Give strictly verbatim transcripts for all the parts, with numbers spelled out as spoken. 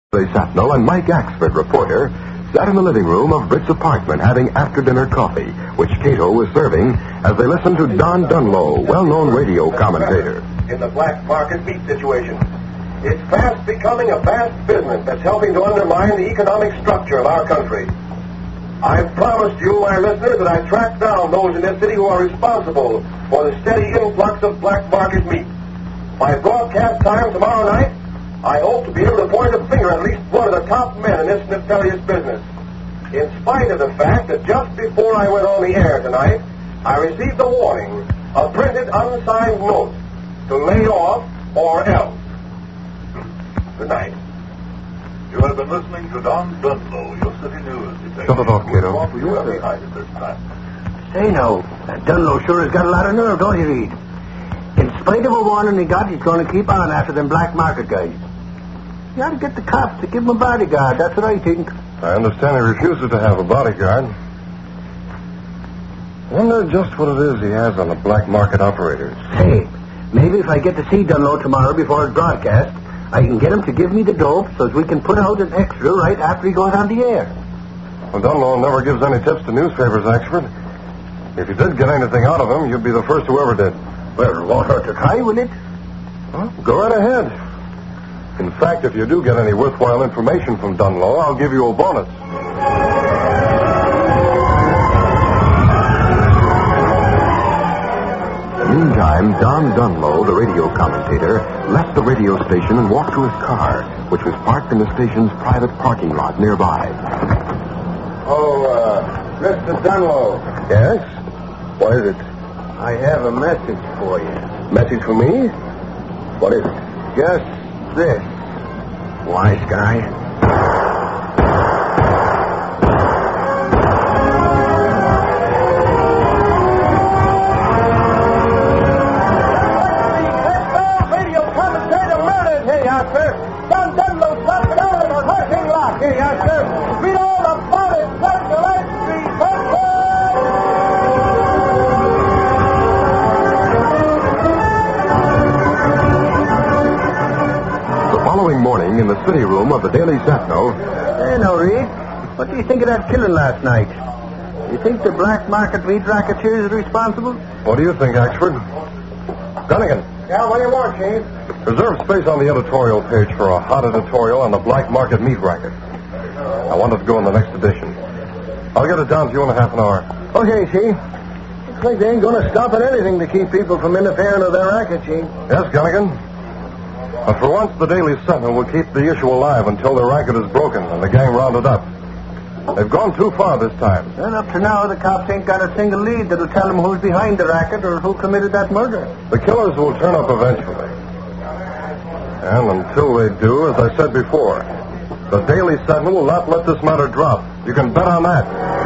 Satnell and Mike Axford, reporter, sat in the living room of Britt's apartment having after-dinner coffee, which Cato was serving as they listened to Don Dunlow, well-known radio commentator. In the black market meat situation, it's fast becoming a vast business that's helping to undermine the economic structure of our country. I've promised you, my listeners, that I track down those in this city who are responsible for the steady influx of black market meat. By broadcast time tomorrow night, I hope to be able to point a finger at least one of the top men in this nefarious business. In spite of the fact that just before I went on the air tonight, I received a warning, a printed unsigned note to lay off or else. Good night. You have been listening to Don Dunlow, your city news detective. Shut it off, Cato. You are behind it this time. Say now, that Dunlow sure has got a lot of nerve, don't you, Reed? In spite of a warning he got, he's going to keep on after them black market guys. You ought to get the cops to give him a bodyguard. That's what I think. I understand he refuses to have a bodyguard. Wonder just what it is he has on the black market operators. Hey, maybe if I get to see Dunlow tomorrow before his broadcast, I can get him to give me the dope so as we can put out an extra right after he goes on the air. Well, Dunlow never gives any tips to newspapers, Axford. If you did get anything out of him, you'd be the first who ever did. Well, it won't hurt to try, will it? Well, go right ahead. In fact, if you do get any worthwhile information from Dunlow, I'll give you a bonus. Meantime, Don Dunlow, the radio commentator, left the radio station and walked to his car, which was parked in the station's private parking lot nearby. Oh, uh, Mister Dunlow. Yes? What is it? I have a message for you. Message for me? What is it? Just this. Wise guy. Radio commentator murdered. Here you are, sir. Don Dunlow shot down in a parking lot. Here you are, sir. Read all about it. Circle Street. Following morning in the city room of the Daily Sentinel. Hey, now, Reed, what do you think of that killing last night? You think the black market meat racketeers are responsible? What do you think, Axford? Gunnigan. Yeah, what do you want, Chief? Reserve space on the editorial page for a hot editorial on the black market meat racket. I want it to go in the next edition. I'll get it down to you in a half an hour. Okay, Chief. Looks like they ain't going to stop at anything to keep people from interfering with their racket, Chief. Yes, Gunnigan. But for once, the Daily Sentinel will keep the issue alive until the racket is broken and the gang rounded up. They've gone too far this time. And up to now, the cops ain't got a single lead that'll tell them who's behind the racket or who committed that murder. The killers will turn up eventually. And until they do, as I said before, the Daily Sentinel will not let this matter drop. You can bet on that.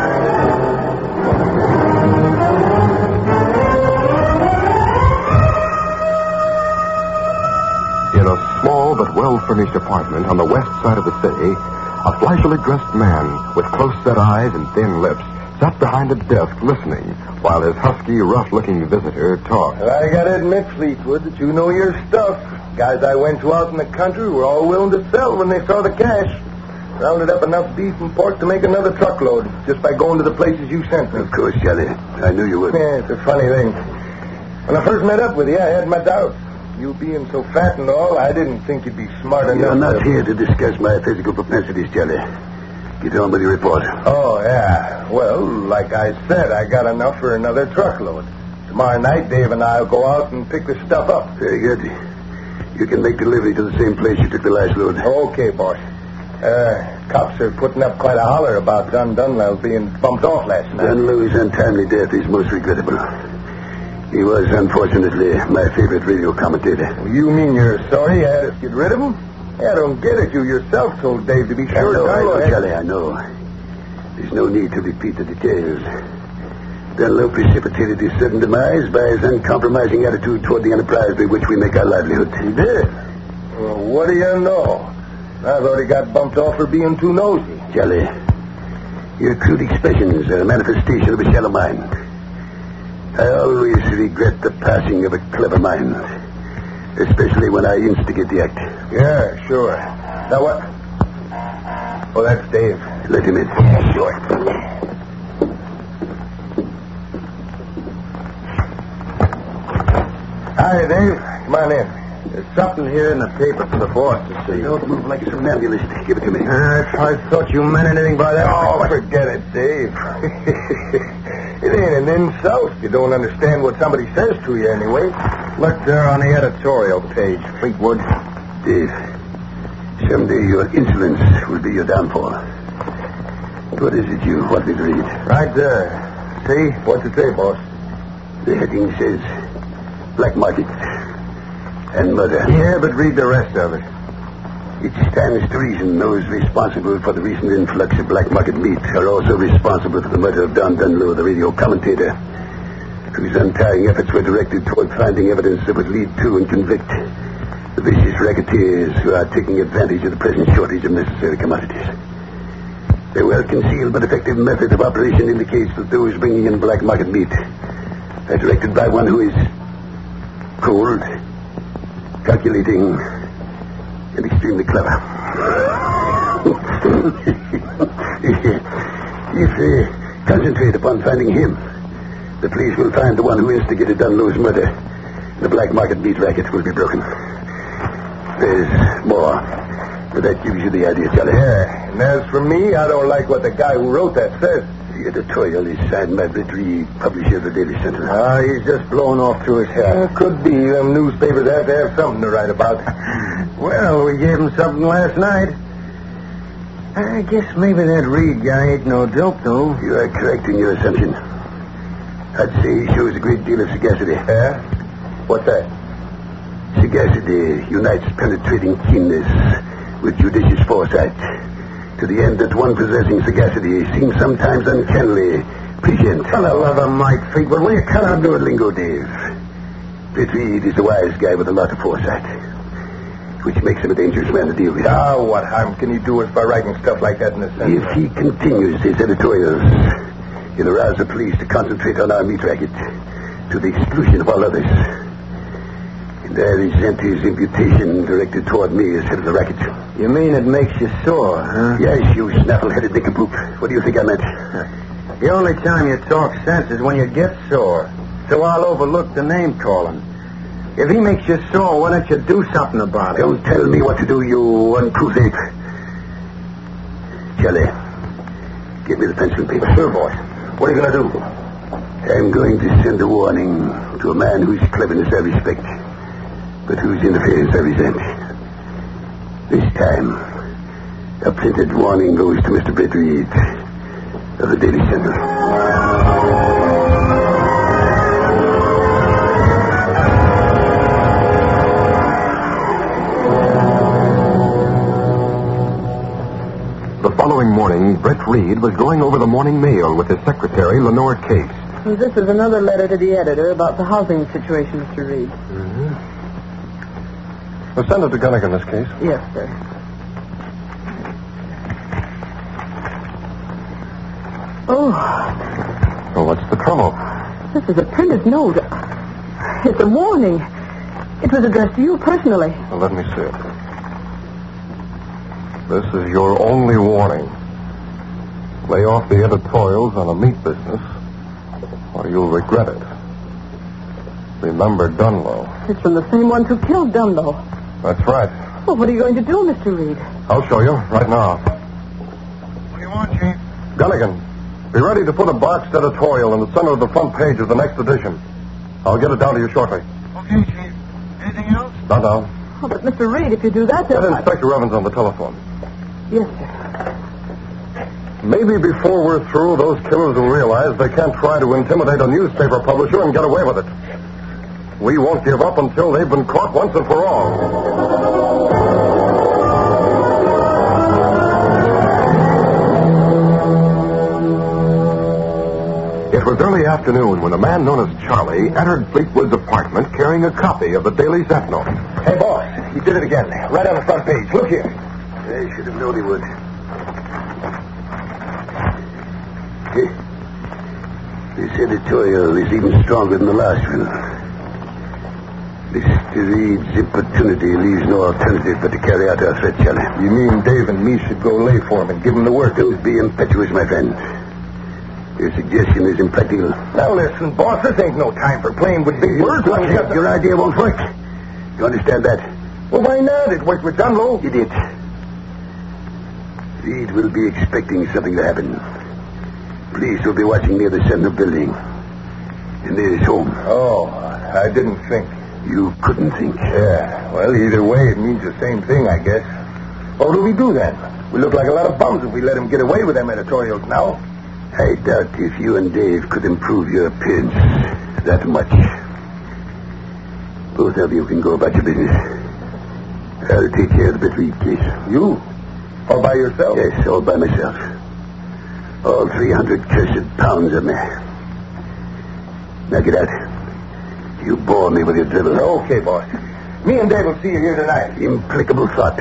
In a small but well-furnished apartment on the west side of the city, a flashily dressed man with close-set eyes and thin lips sat behind a desk listening while his husky, rough-looking visitor talked. Well, I gotta admit, Fleetwood, that you know your stuff. Guys I went to out in the country were all willing to sell when they saw the cash. Rounded up enough beef and pork to make another truckload just by going to the places you sent me. Of course, Charlie. I knew you would. Yeah, it's a funny thing. When I first met up with you, I had my doubts. You being so fat and all, I didn't think you'd be smart enough. You're not to... here to discuss my physical propensities, Charlie. Get on with your report. Oh, yeah. Well, like I said, I got enough for another truckload. Tomorrow night, Dave and I will go out and pick the stuff up. Very good. You can make delivery to the same place you took the last load. Okay, boss. Uh, cops are putting up quite a holler about Don Dunlow being bumped off last night. Dunlow's untimely death is most regrettable. He was, unfortunately, my favorite radio commentator. Well, you mean you're sorry you had us get rid of him? I don't get it. You yourself told Dave to be sure. I know, I know, had... Charlie, I know. There's no need to repeat the details. Dunlow precipitated his sudden demise by his uncompromising attitude toward the enterprise by which we make our livelihood. He did? Well, what do you know? I thought he got bumped off for being too nosy. Charlie, your crude expressions are a manifestation of a shallow mind. I always regret the passing of a clever mind, especially when I instigate the act. Yeah, sure. Now what? Oh, that's Dave. Let him in. Sure. Hi, Dave. Come on in. There's something here in the paper for the boss to see. Don't move like a somnambulist. Give it to me. Uh, I thought you meant anything by that. Oh, forget it, Dave. It ain't an insult. You don't understand what somebody says to you anyway. Look there on the editorial page, Fleetwood. Dave, someday your insolence will be your downfall. What is it you want me to read? Right there. See? What's it say, boss? The heading says black market and murder. Yeah, but read the rest of it. It stands to reason those responsible for the recent influx of black market meat are also responsible for the murder of Don Dunlow, the radio commentator, whose untiring efforts were directed toward finding evidence that would lead to and convict the vicious racketeers who are taking advantage of the present shortage of necessary commodities. Their well-concealed but effective method of operation indicates that those bringing in black market meat are directed by one who is cold, calculating, and extremely clever. If they concentrate upon finding him, the police will find the one who instigated Dunlow's murder. The black market meat racket will be broken. There's more, but that gives you the idea, Charlie. Yeah, and as for me, I don't like what the guy who wrote that says. The editorial is signed by Britt Reed, publisher of the Daily Sentinel. Ah, uh, he's just blowing off through his head. Uh, could be. Them newspapers have to have something to write about. Well, we gave him something last night. I guess maybe that Reed guy ain't no dope, though. You are correct in your assumption. I'd say he shows a great deal of sagacity. Yeah? What's that? Sagacity unites penetrating keenness with judicious foresight, to the end that one possessing sagacity seems sometimes uncannily prescient. For the love of Mike Fleetwood, will you cut out your lingo, Dave? Britt Reed is a wise guy with a lot of foresight, which makes him a dangerous man to deal with. Ah, what harm can he do us by writing stuff like that in the Sentinel? If he continues his editorials, he'll arouse the police to concentrate on our meat racket to the exclusion of all others. And I resent his imputation directed toward me as head of the racket. You mean it makes you sore, huh? Yes, you snaffle-headed nincompoop. What do you think I meant? The only time you talk sense is when you get sore. So I'll overlook the name-calling. If he makes you sore, why don't you do something about it? Don't tell me what to do, you uncouth ape. Charlie, give me the pencil and paper. Sure, boy. What are you going to do? I'm going to send a warning to a man whose cleverness I respect, but whose interference I resent. This time, a printed warning goes to Mister Britt Reed of the Daily Sentinel. The following morning, Britt Reed was going over the morning mail with his secretary, Lenore Case. This is another letter to the editor about the housing situation, Mister Reed. Mm-hmm. Well, send it to Gunnigan, this case. Yes, sir. Oh. Well, what's the trouble? This is a printed note. It's a warning. It was addressed to you personally. Well, let me see it. This is your only warning. Lay off the editorials on a meat business, or you'll regret it. Remember Dunlow. It's from the same ones who killed Dunlow. That's right. Well, what are you going to do, Mister Reed? I'll show you right now. What do you want, Chief? Gunnigan, be ready to put a boxed editorial in the center of the front page of the next edition. I'll get it down to you shortly. Okay, Chief. Anything else? Not now. Oh, but Mister Reed, if you do that, Get then... Inspector Evans on the telephone. Yes, sir. Maybe before we're through, those killers will realize they can't try to intimidate a newspaper publisher and get away with it. We won't give up until they've been caught once and for all. It was early afternoon when a man known as Charlie entered Fleetwood's apartment carrying a copy of the Daily Sentinel. Hey, boss, he did it again. Right on the front page. Look here. I should have known he would. This editorial is even stronger than the last one. Mister Reed's importunity leaves no alternative but to carry out our threat, Charlie. You mean Dave and me should go lay for him and give him the work? Don't be impetuous, my friend. Your suggestion is impractical. Now listen, boss, this ain't no time for playing with big words. Your idea won't work. You understand that? Well, why not? It worked with Dunlow. You did. Reed will be expecting something to happen. Police will be watching near the Sentinel building. And near his home. Oh, I didn't think. You couldn't think. Yeah, well, either way, it means the same thing, I guess. What do we do then? We look like a lot of bums if we let him get away with them editorials now. I doubt if you and Dave could improve your appearance that much. Both of you can go about your business. I'll take care of the Reed case. You? All by yourself? Yes, all by myself. All three hundred cursed pounds of me. Now get out. You bore me with your drivel. Okay, boss. Me and Dave will see you here tonight. Implicable thought.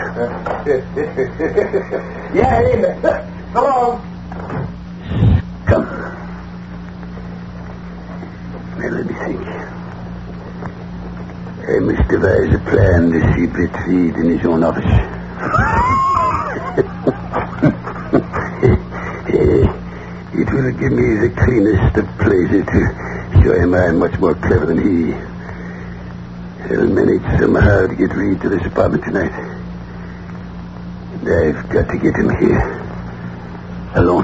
Yeah, amen. Come on. Come. Now, let me think. I must devise a plan to see Britt Reed in his own office. It will give me the cleanest of pleasure to show him I'm much more clever than he. I'll manage somehow to get Reed to this apartment tonight. And I've got to get him here. Alone.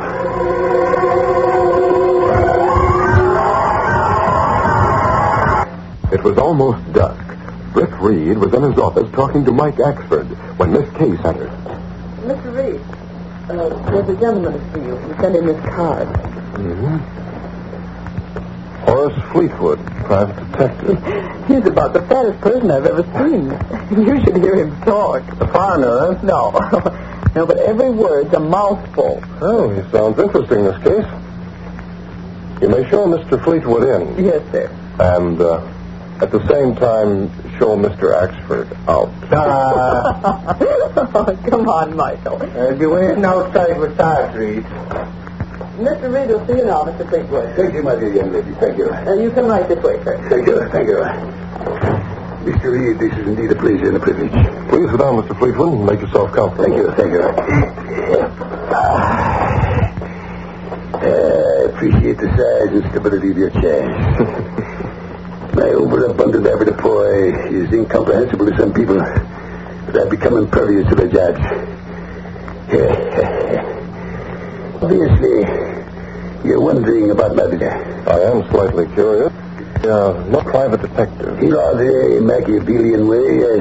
It was almost dusk. Britt Reed was in his office talking to Mike Axford when Miss Case entered. Mister Reed, uh, there's a gentleman to see you. He sent in this card. Mm-hmm. Horace Fleetwood, private detective. He's about the fattest person I've ever seen. You should hear him talk. A foreigner, huh? No. No, but every word's a mouthful. Oh, he sounds interesting, Miss Case. You may show Mister Fleetwood in. Yes, sir. And, uh, at the same time, show Mister Axford out. Uh, come on, Michael. Uh, be waiting outside with Sarge, Reed. Mister Reed will see you now, Mister Fleetwood. Thank you, my dear young lady. Thank you. Uh, you come right this way, sir. Thank you. Thank you. Mister Reed, this is indeed a pleasure and a privilege. Please sit down, Mister Fleetwood, and make yourself comfortable. Thank you. Thank you. I uh, appreciate the size and stability of your chair. My overabundant avoirdupois is incomprehensible to some people, but I've become impervious to their jibes. Obviously, you're wondering about my visit. I am slightly curious. Uh, no private detective. In rather a Machiavellian way, yes.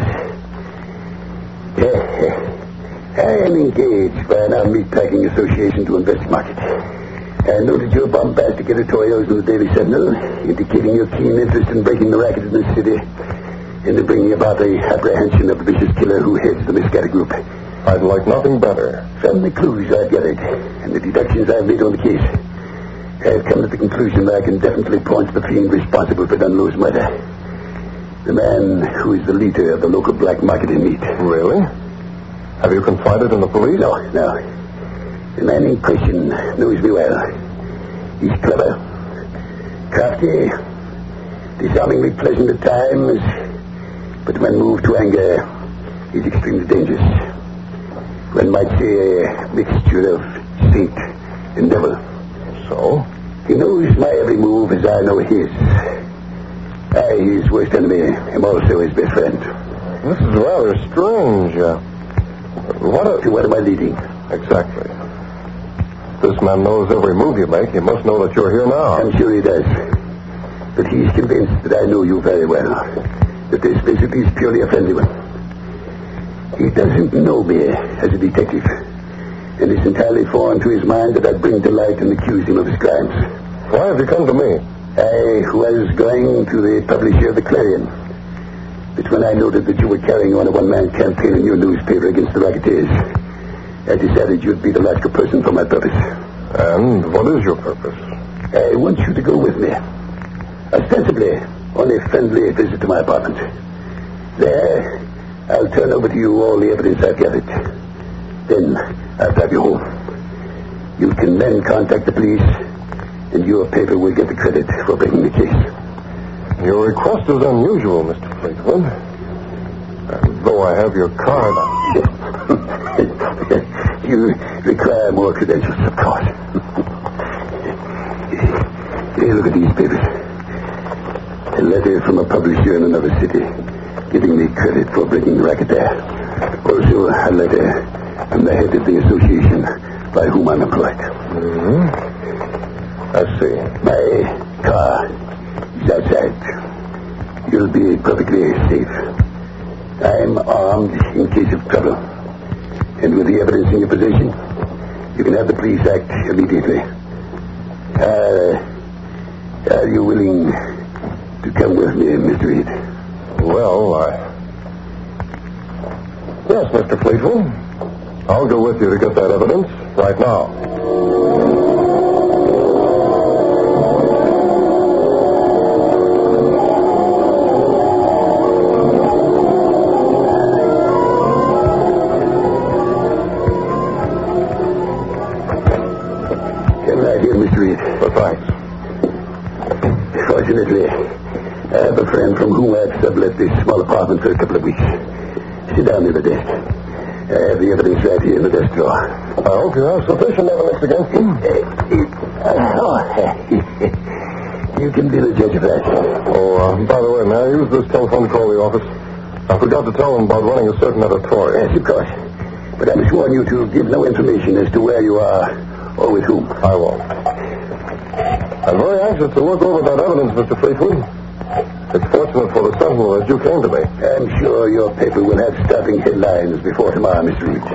I am engaged by an our meatpacking association to invest market. I noted your bombastic editorials in the Daily Sentinel, indicating your keen interest in breaking the racket in this city and in bringing about the apprehension of the vicious killer who heads the Miscata group. I'd like nothing better. From the clues I've gathered and the deductions I've made on the case, I've come to the conclusion that I can definitely point to the fiend responsible for Dunlow's murder. The man who is the leader of the local black market in meat. Really? Have you confided in the police? No, no. The man in question knows me well. He's clever, crafty, disarmingly pleasant at times, but when moved to anger, he's extremely dangerous. One might say a mixture of saint and devil. So? He knows my every move as I know his. I, his worst enemy, am also his best friend. This is rather strange. Uh, what a... To what am I leading? Exactly. This man knows every move you make. He must know that you're here now. I'm sure he does. But he's convinced that I know you very well. That this visit is purely a friendly one. He doesn't know me as a detective. And it's entirely foreign to his mind that I bring to light and accuse him of his crimes. Why have you come to me? I was going to the publisher of the Clarion. But when I noted that you were carrying on a one-man campaign in your newspaper against the racketeers, I decided you'd be the logical person for my purpose. And what is your purpose? I want you to go with me. Ostensibly, on a friendly visit to my apartment. There, I'll turn over to you all the evidence I've gathered. Then, I'll drive you home. You can then contact the police, and your paper will get the credit for breaking the case. Your request is unusual, Mister Fleetwood. And though I have your card... You require more credentials, of course. Here, look at these papers. A letter from a publisher in another city, giving me credit for breaking the racket there. Also, a letter from the head of the association by whom I'm employed. Mm-hmm. I see. My car is outside. You'll be perfectly safe. I'm armed in case of trouble. And with the evidence in your possession, you can have the police act immediately. Uh, are you willing to come with me, Mister Reed? Well, I... Yes, Mister Fleetwood. I'll go with you to get that evidence right now. Fortunately, I have a friend from whom I've sublet this small apartment for a couple of weeks. Sit down near the desk. I have the evidence right here in the desk drawer. I hope you have sufficient evidence against him. Oh, you can be the judge of that. Oh, uh, by the way, may I use this telephone to call the office? I forgot to tell them about running a certain editorial. Yes, of course. But I must warn you to give no information as to where you are or with whom. I won't. I'm very anxious to look over that evidence, Mister Fleetwood. It's fortunate for the Sentinel that you came to me. I'm sure your paper will have startling headlines before tomorrow, Mister Reed.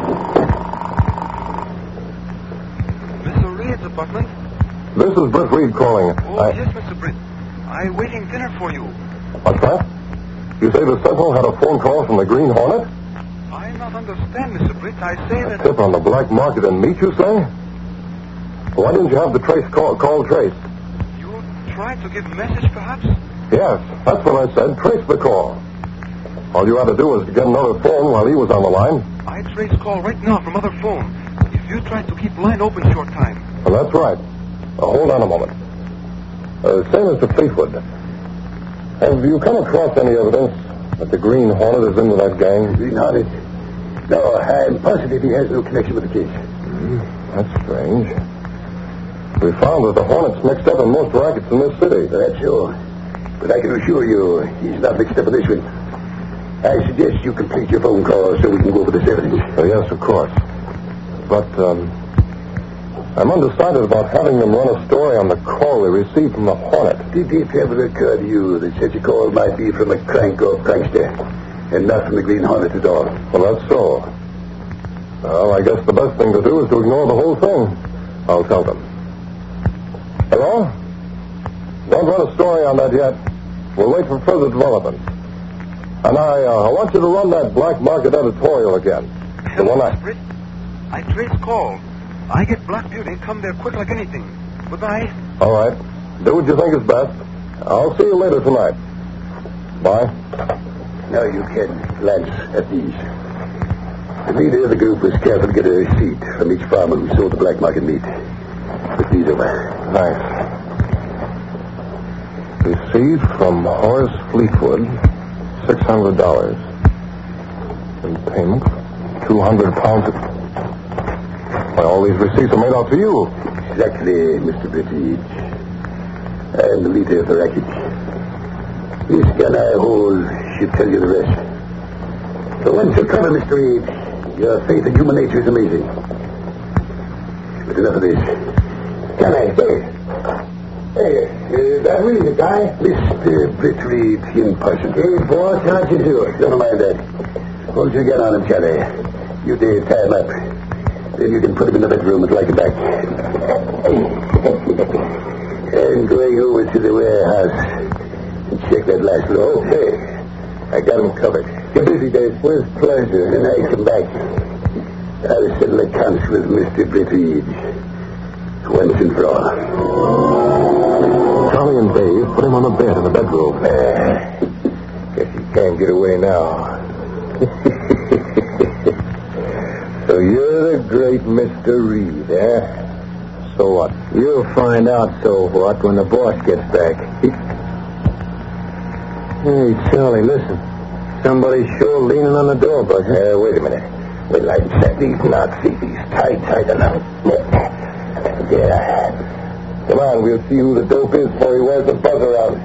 Mister Reed's apartment? This is Britt Reed calling. Oh, I... yes, Mister Britt. I'm waiting dinner for you. What's that? You say the Sentinel had a phone call from the Green Hornet? I not understand, Mister Britt. I say that... Tip on the black market in meat, you say? Why didn't you have the trace call, call trace? You tried to give a message, perhaps? Yes, that's what I said. Trace the call. All you had to do was to get another phone while he was on the line. I trace call right now from other phone. If you try to keep line open short time. Well, that's right. Now, hold on a moment. Uh, say, Mister Fleetwood, have you come across any evidence that the Green Hornet is in with that gang? Green Hornet? No, I'm positive he has no connection with the case. Mm, that's strange. We found that the Hornet's mixed up in most rackets in this city. That's sure. But I can assure you, he's not mixed up in this one. I suggest you complete your phone call so we can go over this evidence. Uh, yes, of course. But, um, I'm undecided about having them run a story on the call they received from the Hornet. Did it ever occur to you that such a call might be from a crank or prankster, and not from the Green Hornet at all? Well, that's so. Well, I guess the best thing to do is to ignore the whole thing. I'll tell them. Hello? Don't run a story on that yet. We'll wait for further developments. And I, uh, I want you to run that black market editorial again. The one I... Britt, I trace call. I get Black Beauty, come there quick like anything. Goodbye. All right. Do what you think is best. I'll see you later tonight. Bye. Now you can glance at these. The leader of the group was careful to get a receipt from each farmer who sold the black market meat. Put these over. Thanks. Received from Horace Fleetwood, six hundred dollars. In payment, two hundred pounds. Why, all these receipts are made out to you. Exactly, Mister British. I am the leader of the racket. This gun I hold should tell you the rest. So once you cover, Mister Reed, your faith in human nature is amazing. But enough of this. Can I say? Hey, is that really the guy? Mister Britt Reed in person. Hey, boss, how'd you do it? Never mind that. Hold your gun on him, Charlie. You did tie him up. Then you can put him in the bedroom and like it back. And going over to the warehouse and check that last row. Hey, I got him covered. Get busy, Dave. With pleasure. Then I come back. I'll settle accounts with Mister Britt Reed. Once and for all. Charlie and Dave put him on a bed in the bedroom. Uh, guess he can't get away now. So you're the great Mister Reed, eh? So what? You'll find out so what when the boss gets back. Hey, Charlie, listen. Somebody's sure leaning on the door, but... Uh, wait a minute. Wait till I check these knots, see these tight, tight enough. Yeah. Come on, we'll see who the dope is before he wears the buzzer out.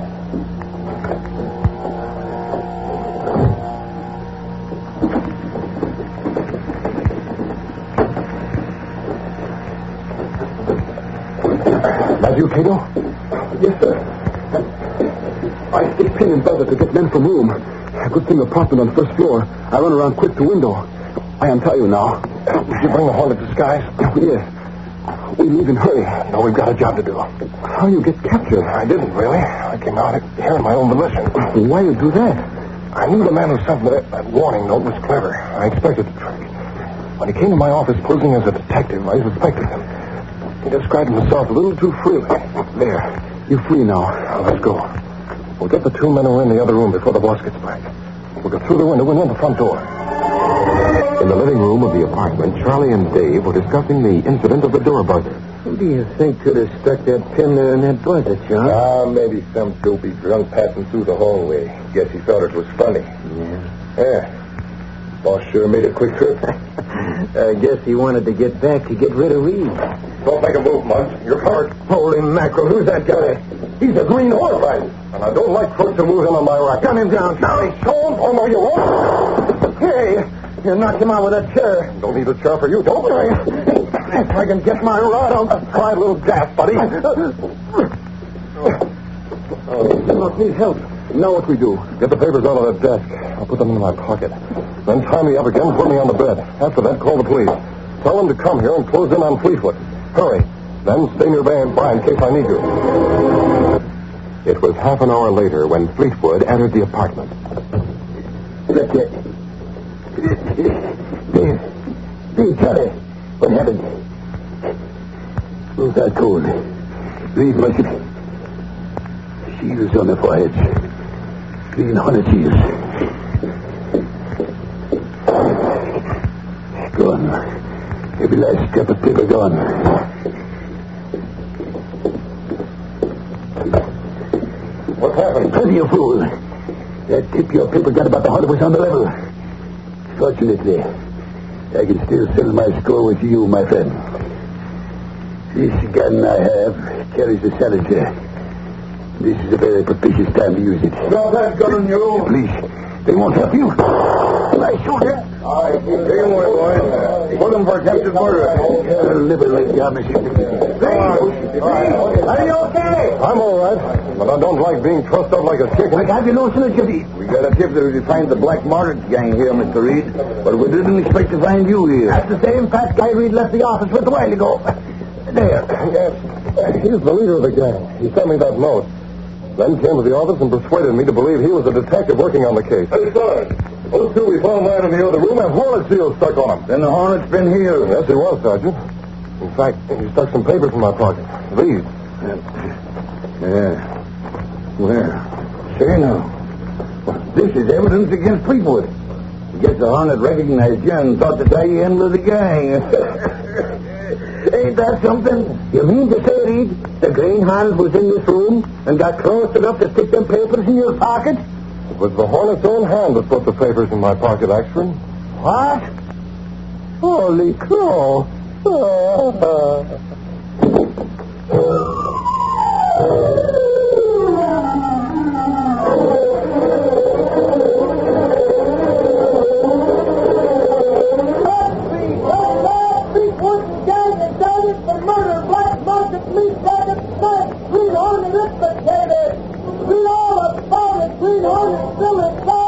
That you, Cato? Yes, sir. I stick pin and buzzer to get men from room. A good thing apartment on the first floor. I run around quick to window. I untie you now. Did you bring the Hornet disguise? Yes. We leave in hurry. No, we've got a job to do. How you get captured? I didn't, really. I came out here on my own volition. Why you do that? I knew the man who sent me that, that warning note was clever. I expected the trick. When he came to my office posing as a detective, I suspected him. He described himself a little too freely. There. You're free now. Now, let's go. We'll get the two men who are in the other room before the boss gets back. We'll go through the window and in the front door. In the living room of the apartment, Charlie and Dave were discussing the incident of the door buzzer. Who do you think could have stuck that pin there in that buzzer, John? Ah, maybe some dopey drunk passing through the hallway. Guess he thought it was funny. Yeah. Yeah. Boss sure made a quick trip. I guess he wanted to get back to get rid of Reed. Don't make a move, Muggs. You're covered. Holy mackerel, who's that guy? He's a green horse rider. And I don't like crooks to move in on my racket. Gun him down, Charlie. Show him. Oh, no, you won't. Hey, you knocked him out with that chair. Don't need a chair for you, don't worry. If I can get my rod, I'll try a little gas, buddy. Oh, you must need help. Now what we do? Get the papers out of that desk. I'll put them in my pocket. Then tie me up again and put me on the bed. After that, call the police. Tell them to come here and close in on Fleetwood. Hurry. Then stay nearby in case I need you. It was half an hour later when Fleetwood entered the apartment. Look it. Dave. Dave, Charlie. What happened? Who's that cold? Reed Musket. Shields on the forehead. Green Hornet shields. Gone. Every last scrap of paper gone. What's happened? Plenty of fool. That tip your paper got about the Hornet was on the level. Fortunately, I can still settle my score with you, my friend. This gun I have carries a silencer. This is a very propitious time to use it. Drop that gun on you. Please, they won't help you. I shoot him. All right, keep taking away, boys. Put him for attempted murder. Liberate the army. Are you okay? I'm all right, but I don't like being trussed up like a chicken. I have you no sooner, Jimmy. We got a tip that we find the Black Market gang here, Mister Reed, but we didn't expect to find you here. That's the same fat guy Reed left the office with a while ago. There. Yes. He's the leader of the gang. He sent me that note. Then came to the office and persuaded me to believe he was a detective working on the case. Hey, Sarge. Those two we found lying in the other room have Hornet seals stuck on them. Then the Hornet's been here. Yes, he was, Sergeant. In fact, he stuck some papers in my pocket. These. Yeah. Well, say now. This is evidence against Fleetwood. I guess the Hornet recognized you and thought to tie you in with the gang. Ain't that something? You mean to say, Reed, the Green Hornet was in this room and got close enough to stick them papers in your pocket? It was the Hornet's own hand that put the papers in my pocket, Axford. What? Holy crow. Read all about it, still inside.